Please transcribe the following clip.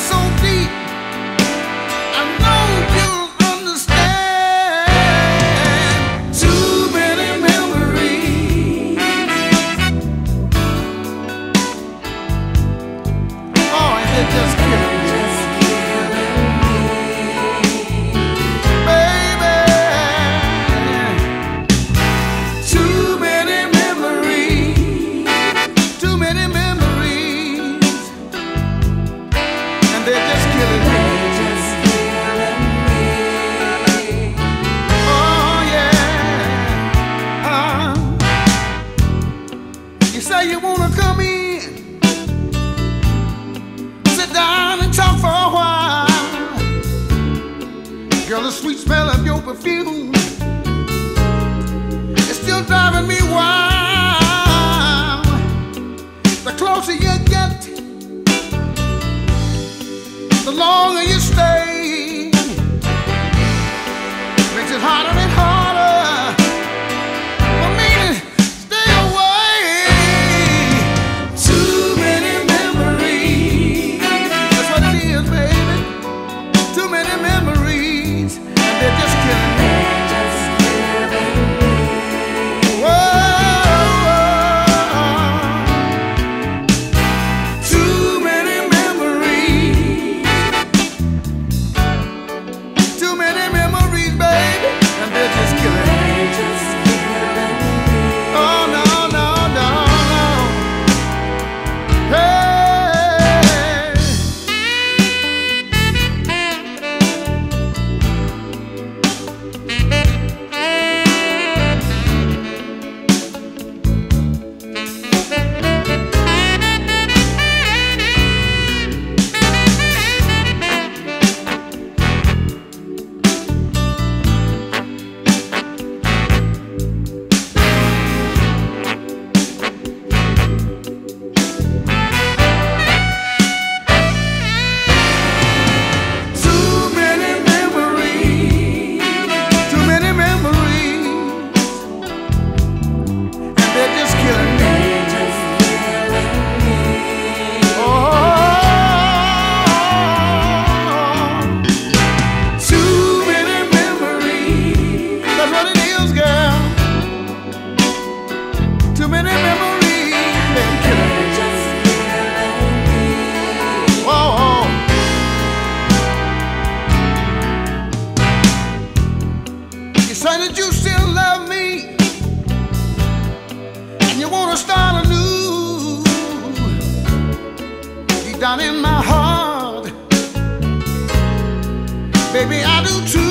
so deep. I know you'll understand. Too many memories. Oh, and they're just killing me. Baby, too many memories. Too many memories. And they're just killing me. You say you wanna come in, sit down and talk for a while. Girl, the sweet smell of your perfume is still driving me wild. The closer you get, the longer you stay. Makes it harder and harder for me to stay away. Too many memories. That's what it is, baby. Too many memories, and they're just killing me. Whoa. Too many memories. Too many memories, baby, and they're just killing me. Oh no, no, no, no. Hey. Too many memories. Too many memories, and they're just killing me. Oh, too many memories. That's what it is, girl. Too many memories, they're killing me. Whoa. You say that you still love me, and you wanna start anew. Deep down in my heart, baby, I do too.